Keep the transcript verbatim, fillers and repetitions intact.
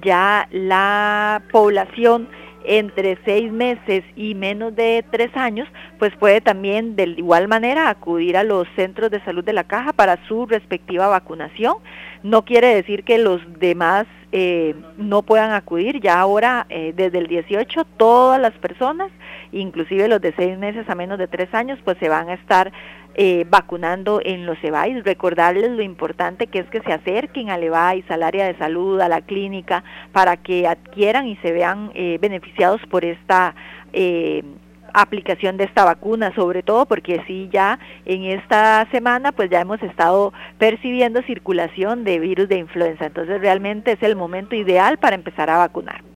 ya la población entre seis meses y menos de tres años, pues puede también de igual manera acudir a los centros de salud de la Caja para su respectiva vacunación. No quiere decir que los demás eh, no puedan acudir. Ya ahora, eh, desde el dieciocho, todas las personas, inclusive los de seis meses a menos de tres años, pues se van a estar eh, vacunando en los E B A I. Recordarles lo importante que es que se acerquen al E B A I, al área de salud, a la clínica, para que adquieran y se vean eh, beneficiados por esta eh, aplicación de esta vacuna, sobre todo porque sí, ya en esta semana pues ya hemos estado percibiendo circulación de virus de influenza, entonces realmente es el momento ideal para empezar a vacunar.